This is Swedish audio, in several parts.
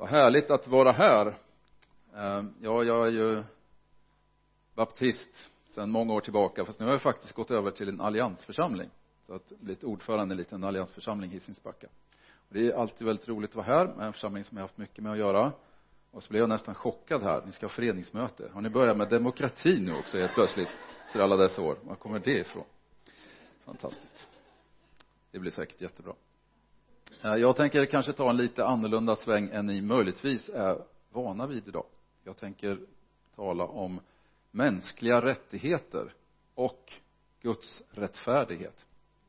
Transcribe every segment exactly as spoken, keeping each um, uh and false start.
Vad härligt att vara här. Ja, jag är ju baptist sedan många år tillbaka. Fast nu har jag faktiskt gått över till en alliansförsamling. Så att blivit ordförande i en liten alliansförsamling i Hisingsbacka. Och det är alltid väldigt roligt att vara här med en församling som jag har haft mycket med att göra. Och så blev jag nästan chockad här. Ni ska ha föreningsmöte. Har ni börjat med demokrati nu också helt plötsligt? För alla dessa år. Var kommer det ifrån? Fantastiskt. Det blir säkert jättebra. Jag tänker kanske ta en lite annorlunda sväng än ni möjligtvis är vana vid idag. Jag tänker tala om mänskliga rättigheter och Guds rättfärdighet.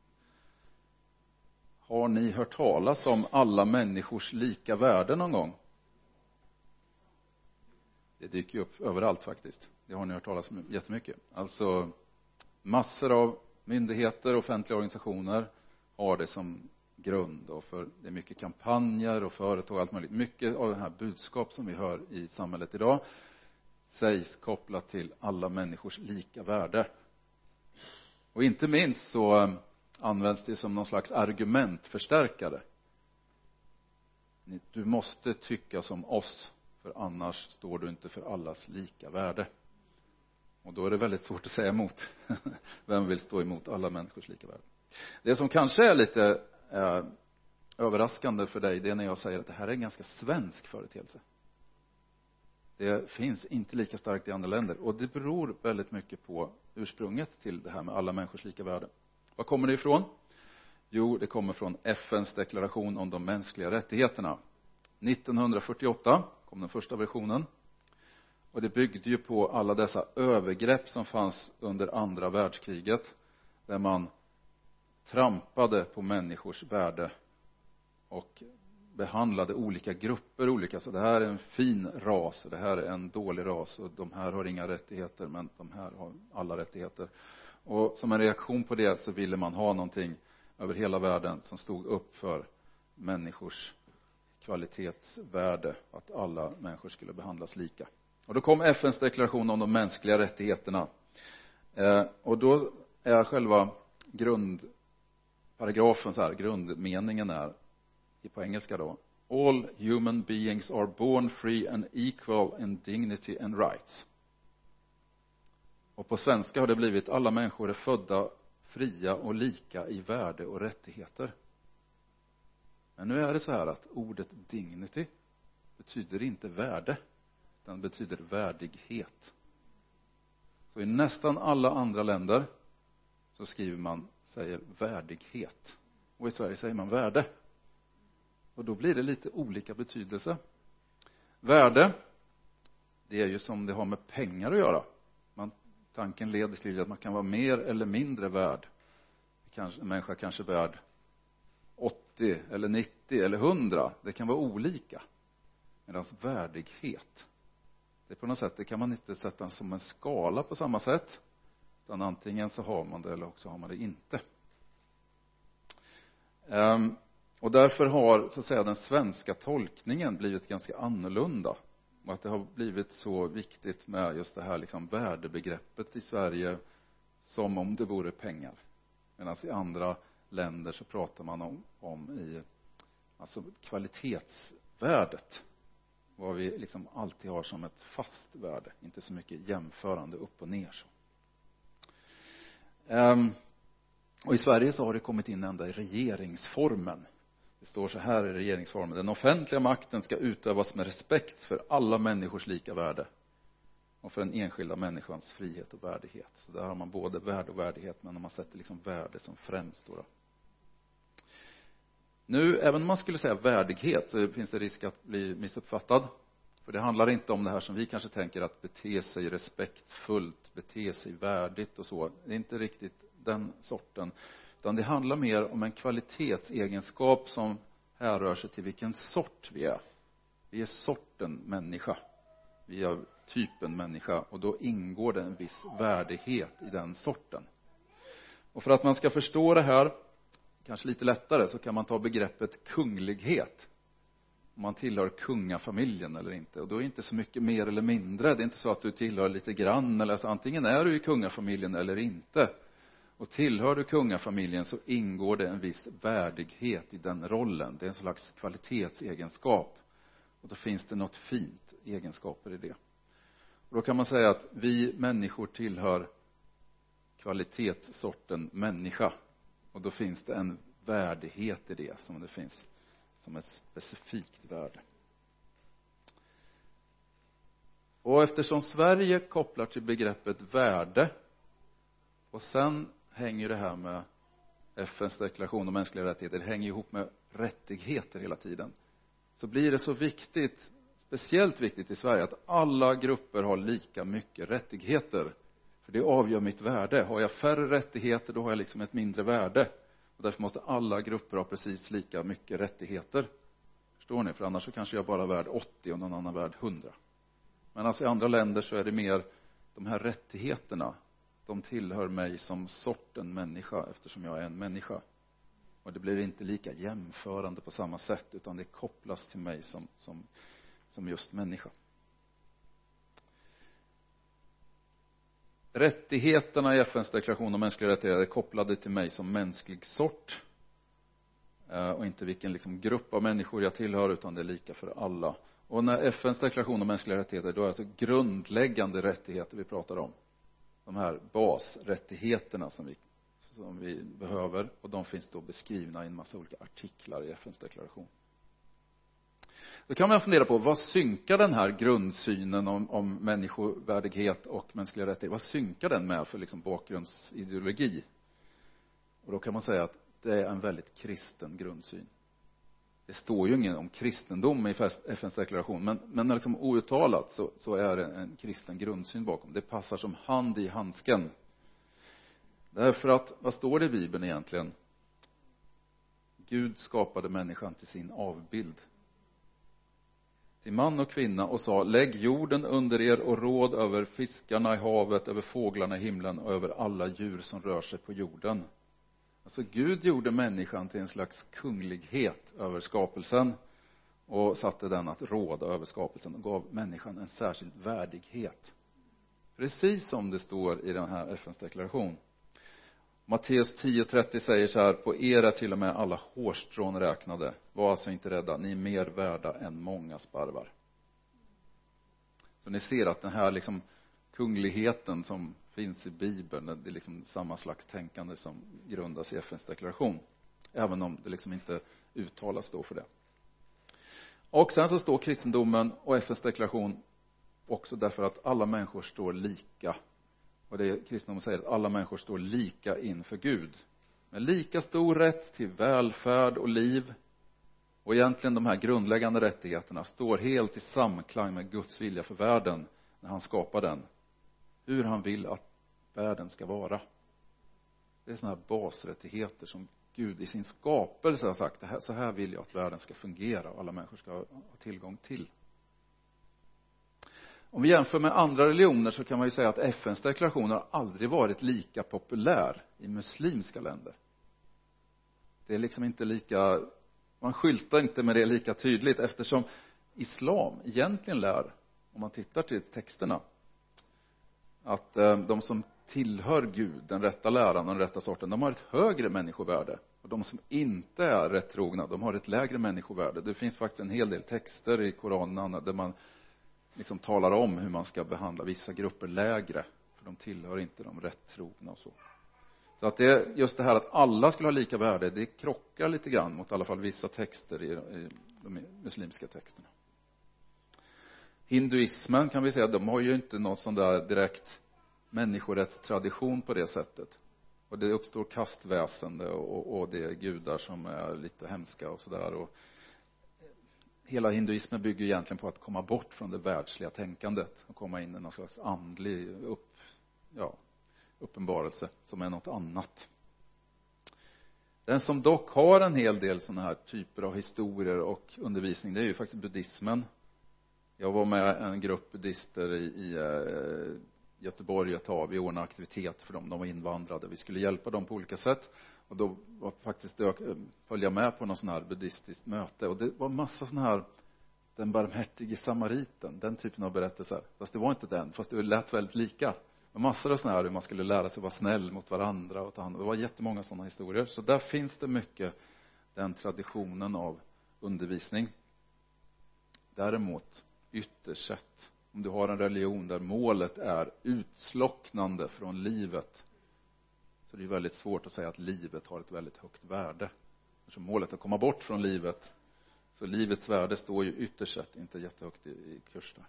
Har ni hört talas om alla människors lika värde någon gång? Det dyker upp överallt faktiskt. Det har ni hört talas om jättemycket. Alltså massor av myndigheter och offentliga organisationer har det som grund. Och för det är mycket kampanjer och företag och allt möjligt. Mycket av det här budskap som vi hör i samhället idag sägs kopplat till alla människors lika värde. Och inte minst så används det som någon slags argumentförstärkare. Du måste tycka som oss, för annars står du inte för allas lika värde. Och då är det väldigt svårt att säga emot. Vem vill stå emot alla människors lika värde? Det som kanske är lite eh, överraskande för dig, det är när jag säger att det här är en ganska svensk företeelse. Det finns inte lika starkt i andra länder. Och det beror väldigt mycket på ursprunget till det här med alla människors lika värde. Var kommer det ifrån? Jo, det kommer från F N:s deklaration om de mänskliga rättigheterna. nittonhundrafyrtioåtta kom den första versionen. Och det byggde ju på alla dessa övergrepp som fanns under andra världskriget. Där man trampade på människors värde och behandlade olika grupper olika. Så det här är en fin ras, det här är en dålig ras och de här har inga rättigheter men de här har alla rättigheter. Och som en reaktion på det så ville man ha någonting över hela världen som stod upp för människors kvalitetsvärde, att alla människor skulle behandlas lika. Och då kom F N:s deklaration om de mänskliga rättigheterna. Eh, och då är själva grundparagrafen så här, grundmeningen är på engelska då. All human beings are born free and equal in dignity and rights. Och på svenska har det blivit alla människor är födda fria och lika i värde och rättigheter. Men nu är det så här att ordet dignity betyder inte värde. Den betyder värdighet. Så i nästan alla andra länder så skriver man, säger värdighet. Och i Sverige säger man värde. Och då blir det lite olika betydelse. Värde, det är ju som det har med pengar att göra. Man, tanken leder till att man kan vara mer eller mindre värd. Kanske, en människa kanske är värd åttio eller nittio eller hundra. Det kan vara olika. Medan värdighet, det på något sätt, det kan man inte sätta som en skala på samma sätt. Utan antingen så har man det eller också har man det inte. Um, och därför har så att säga den svenska tolkningen blivit ganska annorlunda. Och att det har blivit så viktigt med just det här liksom värdebegreppet i Sverige som om det vore pengar. Medan i andra länder så pratar man om, om i alltså kvalitetsvärdet. Vad vi liksom alltid har som ett fast värde. Inte så mycket jämförande upp och ner så. Um, och i Sverige så har det kommit in ända i regeringsformen. Det står så här i regeringsformen. Den offentliga makten ska utövas med respekt för alla människors lika värde. Och för den enskilda människans frihet och värdighet. Så där har man både värde och värdighet. Men man sätter liksom värde som främst då. Nu, även om man skulle säga värdighet så finns det risk att bli missuppfattad. För det handlar inte om det här som vi kanske tänker att bete sig respektfullt, bete sig värdigt och så. Det är inte riktigt den sorten. Utan det handlar mer om en kvalitetsegenskap som härrör sig till vilken sort vi är. Vi är sorten människa. Vi är typen människa och då ingår det en viss värdighet i den sorten. Och för att man ska förstå det här kanske lite lättare så kan man ta begreppet kunglighet. Om man tillhör kungafamiljen eller inte. Och då är det inte så mycket mer eller mindre. Det är inte så att du tillhör lite grann. Eller så antingen är du i kungafamiljen eller inte. Och tillhör du kungafamiljen så ingår det en viss värdighet i den rollen. Det är en slags kvalitetsegenskap. Och då finns det något fint egenskaper i det. Och då kan man säga att vi människor tillhör kvalitetssorten människa. Och då finns det en värdighet i det som det finns som ett specifikt värde. Och eftersom Sverige kopplar till begreppet värde och sen hänger det här med F N:s deklaration om mänskliga rättigheter, det hänger ihop med rättigheter hela tiden. Så blir det så viktigt, speciellt viktigt i Sverige, att alla grupper har lika mycket rättigheter. För det avgör mitt värde. Har jag färre rättigheter, då har jag liksom ett mindre värde. Och därför måste alla grupper ha precis lika mycket rättigheter. Förstår ni? För annars så kanske jag bara är värd åttio och någon annan värd hundra. Men alltså i andra länder så är det mer de här rättigheterna. De tillhör mig som sorten människa eftersom jag är en människa. Och det blir inte lika jämförande på samma sätt utan det kopplas till mig som, som, som just människa. Rättigheterna i F N:s deklaration om mänskliga rättigheter är kopplade till mig som mänsklig sort. Och inte vilken liksom grupp av människor jag tillhör utan det är lika för alla. Och när F N:s deklaration om mänskliga rättigheter, då är det alltså grundläggande rättigheter vi pratar om. De här basrättigheterna som vi, som vi behöver. Och de finns då beskrivna i en massa olika artiklar i F N:s deklaration. Då kan man fundera på, vad synkar den här grundsynen om, om människovärdighet och mänskliga rättigheter? Vad synkar den med för liksom bakgrundsideologi? Och då kan man säga att det är en väldigt kristen grundsyn. Det står ju ingen om kristendom i F N:s deklaration, men, men liksom outtalat så, så är det en kristen grundsyn bakom. Det passar som hand i handsken. Därför att, vad står det i Bibeln egentligen? Gud skapade människan till sin avbild. Till man och kvinna och sa, lägg jorden under er och råd över fiskarna i havet, över fåglarna i himlen och över alla djur som rör sig på jorden. Alltså Gud gjorde människan till en slags kunglighet över skapelsen och satte den att råda över skapelsen och gav människan en särskild värdighet. Precis som det står i den här F N:s deklaration. Matteus tio trettio säger så här, på er är till och med alla hårstrån räknade. Var alltså inte rädda, ni är mer värda än många sparvar. Så ni ser att den här liksom kungligheten som finns i Bibeln, det är liksom samma slags tänkande som grundas i F N:s deklaration. Även om det liksom inte uttalas då för det. Och sen så står kristendomen och F N:s deklaration också därför att alla människor står lika. Och det kristendomen säger att alla människor står lika inför Gud. Med lika stor rätt till välfärd och liv. Och egentligen de här grundläggande rättigheterna står helt i samklang med Guds vilja för världen när han skapar den. Hur han vill att världen ska vara. Det är sådana här basrättigheter som Gud i sin skapelse har sagt. Det här, så här vill jag att världen ska fungera och alla människor ska ha tillgång till. Om vi jämför med andra religioner så kan man ju säga att F N:s deklaration har aldrig varit lika populär i muslimska länder. Det är liksom inte lika, man skyltar inte med det lika tydligt eftersom islam egentligen lär, om man tittar till texterna, att de som tillhör Gud, den rätta läran och den rätta sorten, de har ett högre människovärde. Och de som inte är rätt trogna, de har ett lägre människovärde. Det finns faktiskt en hel del texter i Koranen där man liksom talar om hur man ska behandla vissa grupper lägre. För de tillhör inte de rätt trogna och så. Så att det, just det här att alla skulle ha lika värde, det krockar lite grann mot i alla fall vissa texter i, i de muslimska texterna. Hinduismen kan vi säga, de har ju inte något sån där direkt människorättstradition på det sättet. Och det uppstår kastväsende och, och det är gudar som är lite hemska och sådär. Och hela hinduismen bygger egentligen på att komma bort från det världsliga tänkandet och komma in i någon slags andlig upp, ja, uppenbarelse som är något annat. Den som dock har en hel del sådana här typer av historier och undervisning, det är ju faktiskt buddhismen. Jag var med en grupp buddhister i, i eh, Göteborg ett tag. Vi ordnade aktivitet för dem. De var invandrade. Vi skulle hjälpa dem på olika sätt. Och då var faktiskt jag följa med på någon sån här buddhistiskt möte. Och det var massa sån här, den barmhärtige samariten. Den typen av berättelser. Fast det var inte den. Fast det lät väldigt lika. Och massor av såna här hur man skulle lära sig vara snäll mot varandra. Och ta hand. Det var jättemånga sådana historier. Så där finns det mycket den traditionen av undervisning. Däremot, ytterst sett, om du har en religion där målet är utslocknande från livet, så det är väldigt svårt att säga att livet har ett väldigt högt värde. Eftersom målet är att komma bort från livet, så livets värde står ju ytterst sett inte jättehögt i, i kurs där.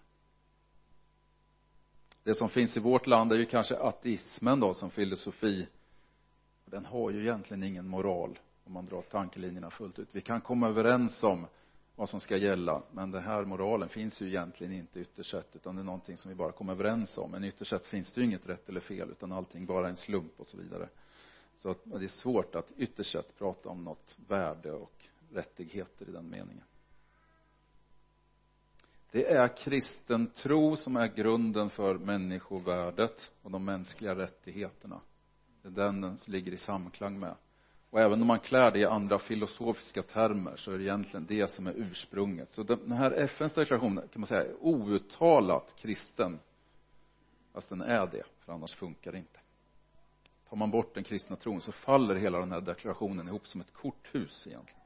Det som finns i vårt land är ju kanske ateismen då, som filosofi. Den har ju egentligen ingen moral om man drar tankelinjerna fullt ut. Vi kan komma överens om vad som ska gälla, men den här moralen finns ju egentligen inte ytterst sett, utan det är någonting som vi bara kommer överens om. Men ytterst sett finns det ju inget rätt eller fel, utan allting bara är en slump och så vidare. Så att det är svårt att ytterst sett prata om något värde och rättigheter i den meningen. Det är kristen tro som är grunden för människovärdet och de mänskliga rättigheterna. Det är den som ligger i samklang med. Och även om man klär det i andra filosofiska termer, så är det egentligen det som är ursprunget. Så den här F N:s deklaration kan man säga är outtalat kristen. Fast den är det, för annars funkar det inte. Tar man bort den kristna tron så faller hela den här deklarationen ihop som ett korthus egentligen.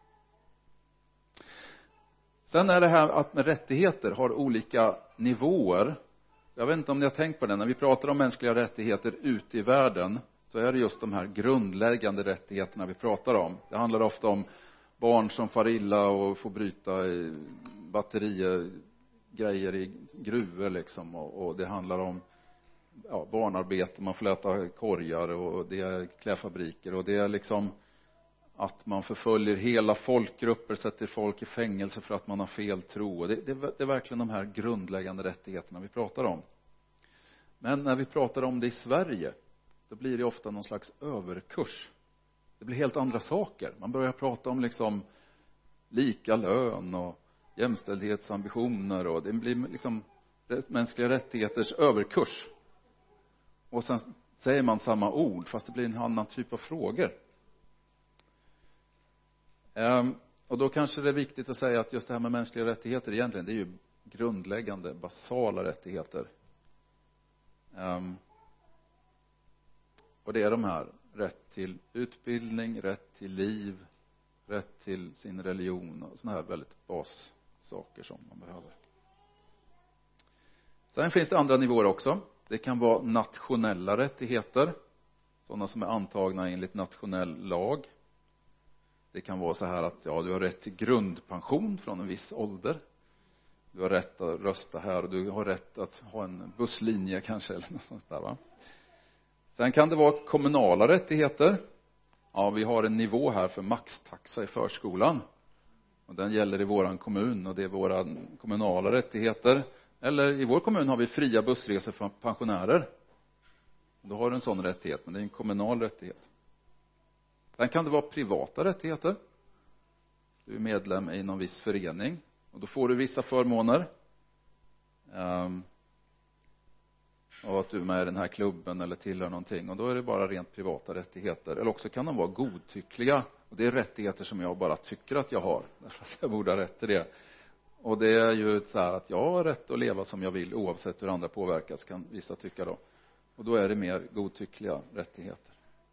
Sen är det här att med rättigheter har olika nivåer. Jag vet inte om ni har tänkt på det. När vi pratar om mänskliga rättigheter ute i världen, så är det just de här grundläggande rättigheterna vi pratar om. Det handlar ofta om barn som far illa och får bryta i batterier, grejer i gruvor liksom. Och, och det handlar om ja, barnarbete, man får läta korgar, och det är klädfabriker, och det är liksom att man förföljer hela folkgrupper, sätter folk i fängelse för att man har fel tro. Och det, det, det är verkligen de här grundläggande rättigheterna vi pratar om. Men när vi pratar om det i Sverige, då blir det ofta någon slags överkurs. Det blir helt andra saker. Man börjar prata om liksom lika lön och jämställdhetsambitioner, och det blir liksom mänskliga rättigheters överkurs. Och sen säger man samma ord, fast det blir en annan typ av frågor. Um, och då kanske det är viktigt att säga att just det här med mänskliga rättigheter egentligen, det är ju grundläggande, basala rättigheter. Um, och det är de här: rätt till utbildning, rätt till liv, rätt till sin religion och såna här väldigt bassaker som man behöver. Sen finns det andra nivåer också. Det kan vara nationella rättigheter, sådana som är antagna enligt nationell lag. Det kan vara så här att ja, du har rätt till grundpension från en viss ålder. Du har rätt att rösta här, och du har rätt att ha en busslinje kanske eller något sånt där, va? Sen kan det vara kommunala rättigheter. Ja, vi har en nivå här för maxtaxa i förskolan. Och den gäller i våran kommun, och det är våra kommunala rättigheter. Eller i vår kommun har vi fria bussresor för pensionärer. Då har du en sån rättighet, men det är en kommunal rättighet. Sen kan det vara privata rättigheter. Du är medlem i någon viss förening, och då får du vissa förmåner. Um, och att du är med i den här klubben eller tillhör någonting. Och då är det bara rent privata rättigheter. Eller också kan de vara godtyckliga. Och det är rättigheter som jag bara tycker att jag har. Därför att jag borde ha rätt till det. Och det är ju så här att jag har rätt att leva som jag vill, oavsett hur andra påverkas, kan vissa tycka då. Och då är det mer godtyckliga rättigheter.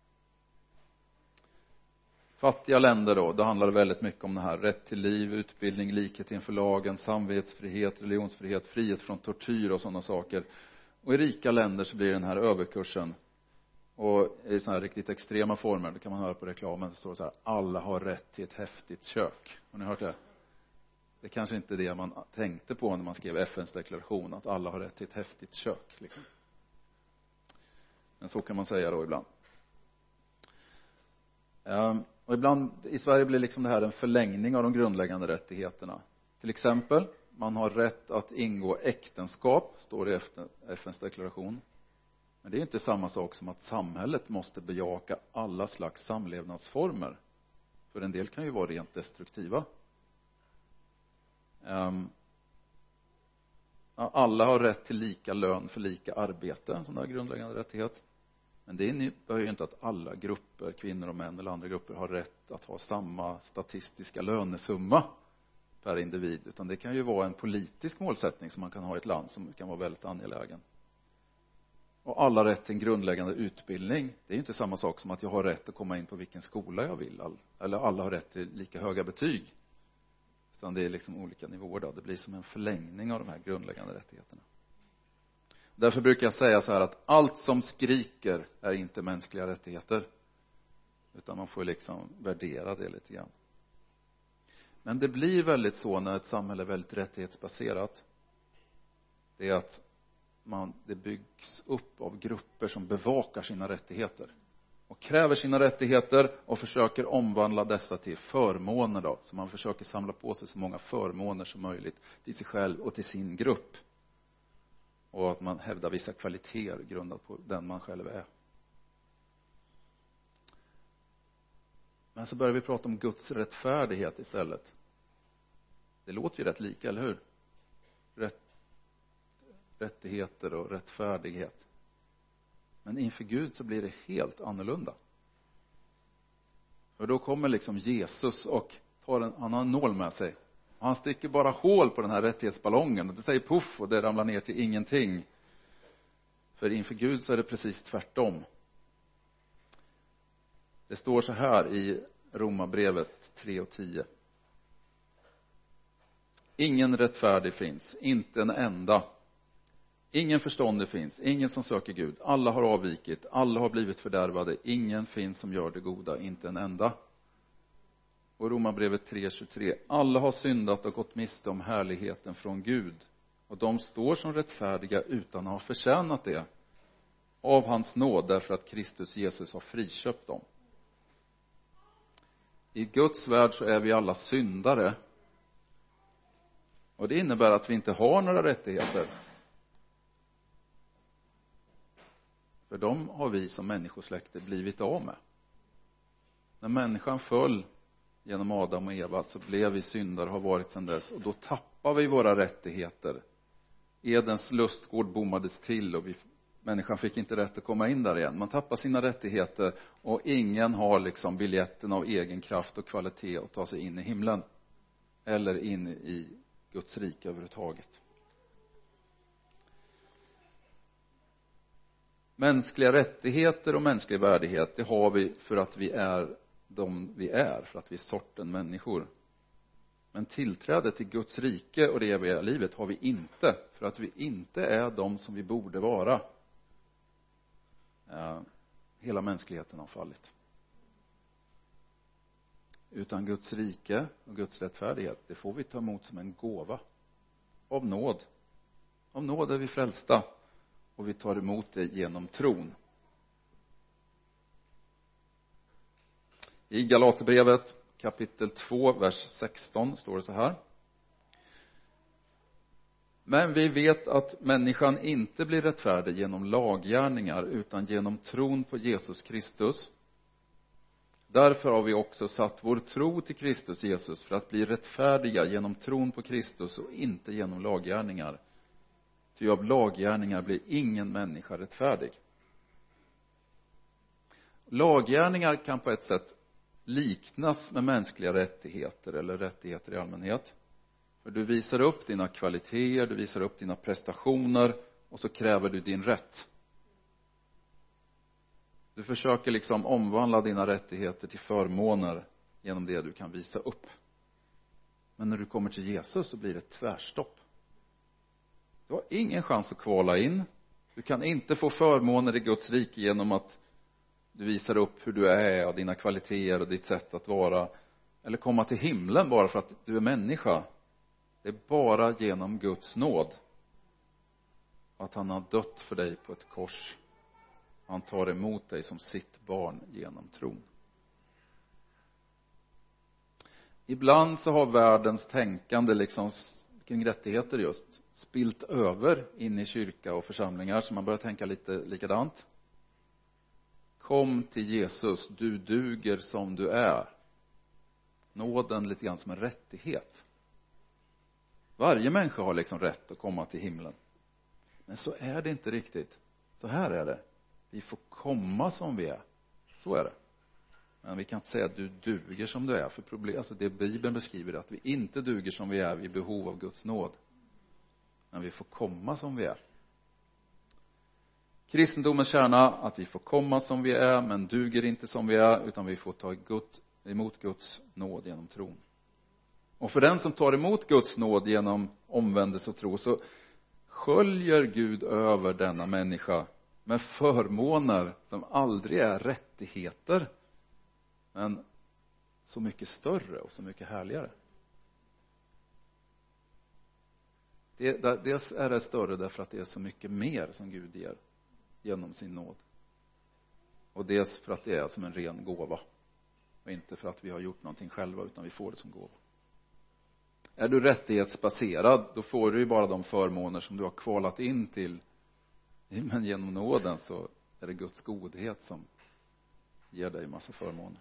Fattiga länder då, då handlar det väldigt mycket om det här: rätt till liv, utbildning, likhet inför lagen, samvetsfrihet, religionsfrihet, frihet från tortyr och sådana saker. Och i rika länder så blir den här överkursen, och i sådana här riktigt extrema former, det kan man höra på reklamen, så står det så här: alla har rätt till ett häftigt kök. Har ni hört det? Det kanske inte är det man tänkte på när man skrev F N:s deklaration, att alla har rätt till ett häftigt kök liksom. Men så kan man säga då ibland. Um, och ibland i Sverige blir liksom det här en förlängning av de grundläggande rättigheterna. Till exempel, man har rätt att ingå äktenskap, står det i F N:s deklaration. Men det är inte samma sak som att samhället måste bejaka alla slags samlevnadsformer. För en del kan ju vara rent destruktiva. Um, alla har rätt till lika lön för lika arbete, en sån där grundläggande rättighet. Men det innebär ju inte att alla grupper, kvinnor och män eller andra grupper, har rätt att ha samma statistiska lönesumma per individ. Utan det kan ju vara en politisk målsättning som man kan ha i ett land som kan vara väldigt angelägen. Och alla rätt till en grundläggande utbildning, det är ju inte samma sak som att jag har rätt att komma in på vilken skola jag vill. Eller alla har rätt till lika höga betyg. Utan det är liksom olika nivåer då. Det blir som en förlängning av de här grundläggande rättigheterna. Därför brukar jag säga så här att allt som skriker är inte mänskliga rättigheter. Utan man får liksom värdera det lite grann. Men det blir väldigt så när ett samhälle är väldigt rättighetsbaserat. Det är att man, det byggs upp av grupper som bevakar sina rättigheter. Och kräver sina rättigheter och försöker omvandla dessa till förmåner då. Så man försöker samla på sig så många förmåner som möjligt till sig själv och till sin grupp. Och att man hävdar vissa kvaliteter grundat på den man själv är. Men så börjar vi prata om Guds rättfärdighet istället. Det låter ju rätt lika, eller hur? Rätt, rättigheter och rättfärdighet. Men inför Gud så blir det helt annorlunda. För då kommer liksom Jesus och tar en annan nål med sig. Och han sticker bara hål på den här rättighetsballongen. Och det säger puff och det ramlar ner till ingenting. För inför Gud så är det precis tvärtom. Det står så här i Romarbrevet tre och tio. Ingen rättfärdig finns, inte en enda. Ingen förståndig finns, ingen som söker Gud. Alla har avvikit, alla har blivit fördärvade. Ingen finns som gör det goda, inte en enda. Och Romarbrevet tre tjugotre. Alla har syndat och gått miste om härligheten från Gud. Och de står som rättfärdiga utan att ha förtjänat det. Av hans nåd, därför att Kristus Jesus har friköpt dem. I Guds värld så är vi alla syndare. Och det innebär att vi inte har några rättigheter. För de har vi som människosläkte blivit av med. När människan föll genom Adam och Eva så blev vi syndare och har varit sedan dess. Och då tappar vi våra rättigheter. Edens lustgård bommades till och vi, människan fick inte rätt att komma in där igen. Man tappar sina rättigheter och ingen har liksom biljetten av egen kraft och kvalitet att ta sig in i himlen. Eller in i Guds rike överhuvudtaget. Mänskliga rättigheter och mänsklig värdighet, det har vi för att vi är de vi är, för att vi är sorten människor. Men tillträde till Guds rike och det eviga livet har vi inte, för att vi inte är de som vi borde vara. Ja, hela mänskligheten har fallit. Utan Guds rike och Guds rättfärdighet, det får vi ta emot som en gåva. Av nåd. Av nåd är vi frälsta. Och vi tar emot det genom tron. I Galaterbrevet kapitel två, vers sexton står det så här. Men vi vet att människan inte blir rättfärdig genom laggärningar utan genom tron på Jesus Kristus. Därför har vi också satt vår tro till Kristus Jesus för att bli rättfärdiga genom tron på Kristus och inte genom laggärningar. Ty av laggärningar blir ingen människa rättfärdig. Laggärningar kan på ett sätt liknas med mänskliga rättigheter eller rättigheter i allmänhet. För du visar upp dina kvaliteter, du visar upp dina prestationer och så kräver du din rätt. Du försöker liksom omvandla dina rättigheter till förmåner genom det du kan visa upp. Men när du kommer till Jesus så blir det tvärstopp. Du har ingen chans att kvala in. Du kan inte få förmåner i Guds rike genom att du visar upp hur du är och dina kvaliteter och ditt sätt att vara. Eller komma till himlen bara för att du är människa. Det är bara genom Guds nåd. Att han har dött för dig på ett kors. Han tar emot dig som sitt barn genom tron. Ibland så har världens tänkande liksom kring rättigheter just spilt över in i kyrka och församlingar, så man börjar tänka lite likadant. Kom till Jesus, du duger som du är. Nåden lite grann som en rättighet. Varje människa har liksom rätt att komma till himlen. Men så är det inte riktigt. Så här är det. Vi får komma som vi är. Så är det. Men vi kan inte säga att du duger som du är. För problem, alltså det Bibeln beskriver är att vi inte duger som vi är vid behov av Guds nåd. Men vi får komma som vi är. Kristendomens kärna, att vi får komma som vi är, men duger inte som vi är, utan vi får ta emot Guds nåd genom tron. Och för den som tar emot Guds nåd genom omvändelse och tro, så sköljer Gud över denna människa med förmåner som aldrig är rättigheter, men så mycket större och så mycket härligare. Det, dels är det större därför att det är så mycket mer som Gud ger genom sin nåd. Och dels för att det är som en ren gåva. Och inte för att vi har gjort någonting själva, utan vi får det som gåva. Är du rättighetsbaserad, då får du ju bara de förmåner som du har kvalat in till. Men genom nåden så är det Guds godhet som ger dig massa förmåner.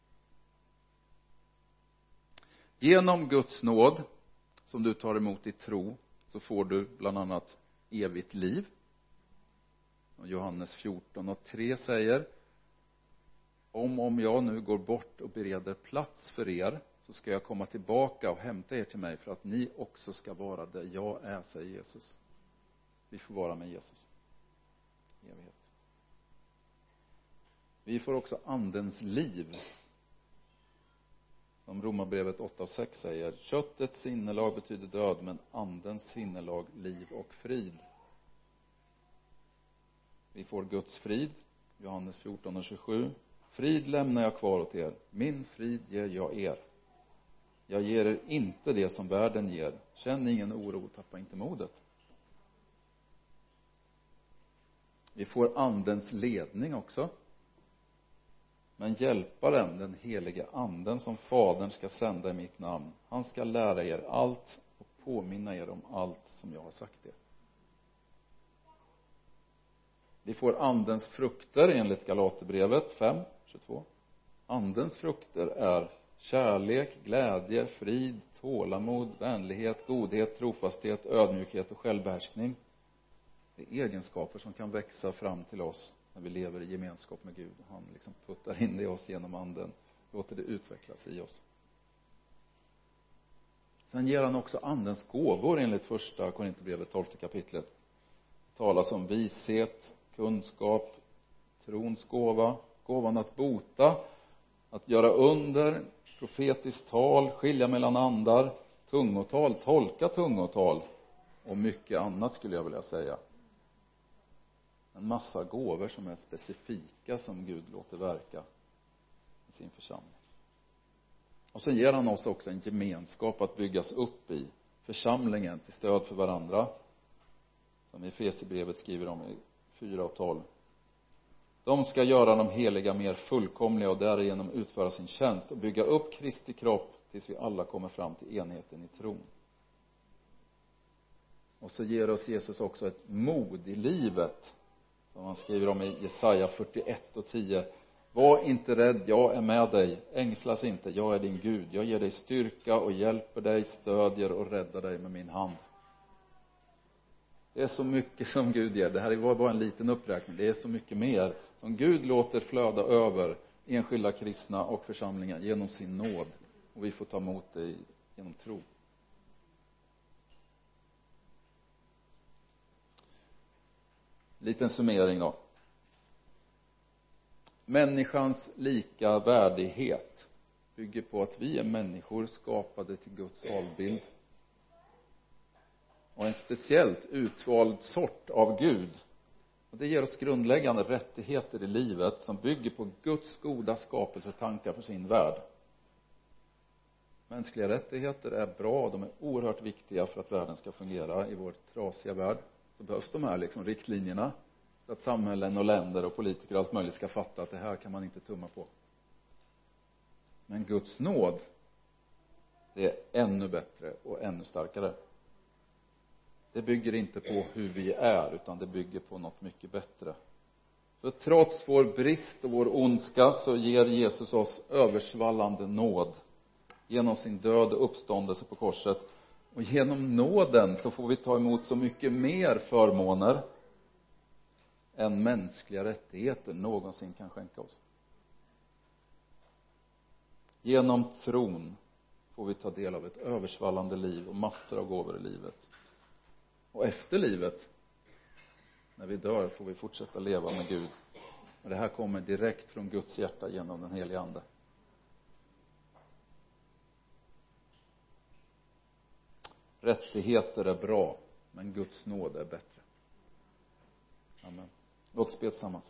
Genom Guds nåd som du tar emot i tro, så får du bland annat evigt liv. Och Johannes fjorton och tre säger: Om, om jag nu går bort och bereder plats för er, så ska jag komma tillbaka och hämta er till mig, för att ni också ska vara där jag är, säger Jesus. Vi får vara med Jesus i evighet. Vi får också andens liv. Som Romarbrevet åtta och sex säger: köttets sinnelag betyder död, men andens sinnelag liv och frid. Vi får Guds frid. Johannes fjorton och tjugosju. Frid lämnar jag kvar åt er, min frid ger jag er. Jag ger er inte det som världen ger. Känn ingen oro, tappa inte modet. Vi får andens ledning också. Men hjälparen, den heliga anden som Fadern ska sända i mitt namn, han ska lära er allt och påminna er om allt som jag har sagt er. Vi får andens frukter enligt Galaterbrevet fem tjugotvå. Andens frukter är kärlek, glädje, frid, tålamod, vänlighet, godhet, trofasthet, ödmjukhet och självbehärskning. Det är egenskaper som kan växa fram till oss när vi lever i gemenskap med Gud. Han liksom puttar in det i oss genom anden, låter det utvecklas i oss. Sen ger han också andens gåvor enligt första Korinthierbrevet tolfte kapitlet. Det talas om vishet, kunskap, trons gåva, gåvan att bota, att göra under, profetiskt tal, skilja mellan andar, tungotal, tolka tungotal och mycket annat skulle jag vilja säga. En massa gåvor som är specifika som Gud låter verka i sin församling. Och sen ger han oss också en gemenskap att byggas upp i församlingen till stöd för varandra. Som Efesierbrevet skriver om i fyra och tolv. De ska göra de heliga mer fullkomliga och därigenom utföra sin tjänst och bygga upp Kristi kropp tills vi alla kommer fram till enheten i tron. Och så ger oss Jesus också ett mod i livet. Som han skriver om i Jesaja fyrtioett och tio. Var inte rädd, jag är med dig. Ängslas inte, jag är din Gud. Jag ger dig styrka och hjälper dig, stödjer och räddar dig med min hand. Det är så mycket som Gud ger. Det här var bara en liten uppräkning. Det är så mycket mer som Gud låter flöda över enskilda kristna och församlingar genom sin nåd. Och vi får ta emot det genom tro. Liten summering då. Människans lika värdighet bygger på att vi är människor skapade till Guds avbild. Och en speciellt utvald sort av Gud. Och det ger oss grundläggande rättigheter i livet som bygger på Guds goda skapelsetankar för sin värld. Mänskliga rättigheter är bra, de är oerhört viktiga för att världen ska fungera i vår trasiga värld. Så behövs de här liksom riktlinjerna för att samhällen och länder och politiker och allt möjligt ska fatta att det här kan man inte tumma på. Men Guds nåd, det är ännu bättre och ännu starkare. Det bygger inte på hur vi är, utan det bygger på något mycket bättre. För trots vår brist och vår ondska så ger Jesus oss översvallande nåd genom sin död och uppståndelse på korset. Och genom nåden så får vi ta emot så mycket mer förmåner än mänskliga rättigheter någonsin kan skänka oss. Genom tron får vi ta del av ett översvallande liv och massor av gåvor i livet. Och efter livet, när vi dör, får vi fortsätta leva med Gud. Och det här kommer direkt från Guds hjärta genom den heliga ande. Rättigheter är bra, men Guds nåd är bättre. Amen. Låt oss be tillsammans.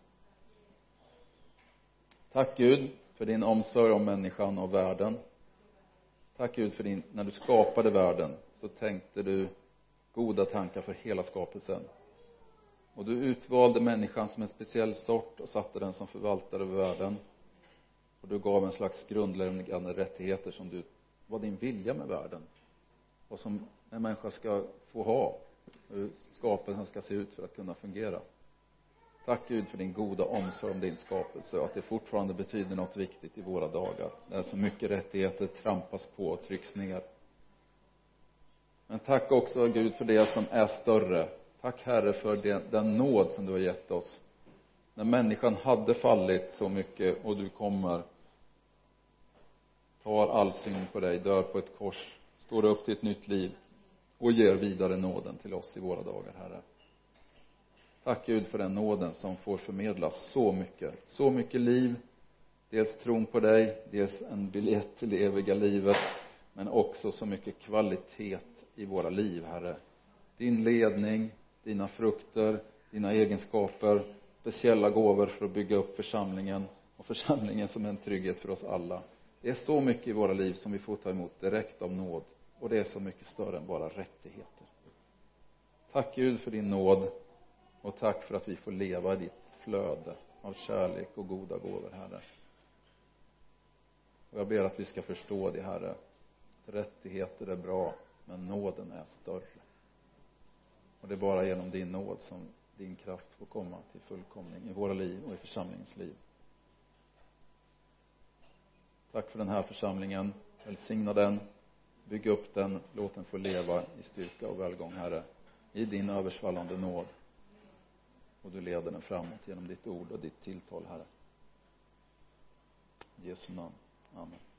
Tack Gud för din omsorg om människan och världen. Tack Gud för din, när du skapade världen så tänkte du goda tankar för hela skapelsen. Och du utvalde människan som en speciell sort och satte den som förvaltare över världen. Och du gav en slags grundläggande rättigheter som du var din vilja med världen. Och som en människa ska få ha. Hur skapelsen ska se ut för att kunna fungera. Tack Gud för din goda omsorg om din skapelse och att det fortfarande betyder något viktigt i våra dagar. Där så mycket rättigheter trampas på och trycks ner. Men tack också Gud för det som är större. Tack Herre för den, den nåd som du har gett oss. När människan hade fallit så mycket och du kommer, tar all synd på dig, dör på ett kors, står upp till ett nytt liv och ger vidare nåden till oss i våra dagar, Herre. Tack Gud för den nåden som får förmedlas så mycket. Så mycket liv, dels tron på dig, dels en biljett till det eviga livet, men också så mycket kvalitet i våra liv, Herre. Din ledning, dina frukter, dina egenskaper, speciella gåvor för att bygga upp församlingen och församlingen som en trygghet för oss alla. Det är så mycket i våra liv som vi får ta emot direkt av nåd, och det är så mycket större än bara rättigheter. Tack Gud för din nåd, och tack för att vi får leva i ditt flöde av kärlek och goda gåvor, Herre. Och jag ber att vi ska förstå det, Herre. Rättigheter är bra, men nåden är större. Och det är bara genom din nåd som din kraft får komma till fullkomning i våra liv och i församlingens liv. Tack för den här församlingen. Välsigna den, bygg upp den, låt den få leva i styrka och välgång, Herre. I din översvallande nåd. Och du leder den framåt genom ditt ord och ditt tilltal, Herre. I Jesu namn. Amen.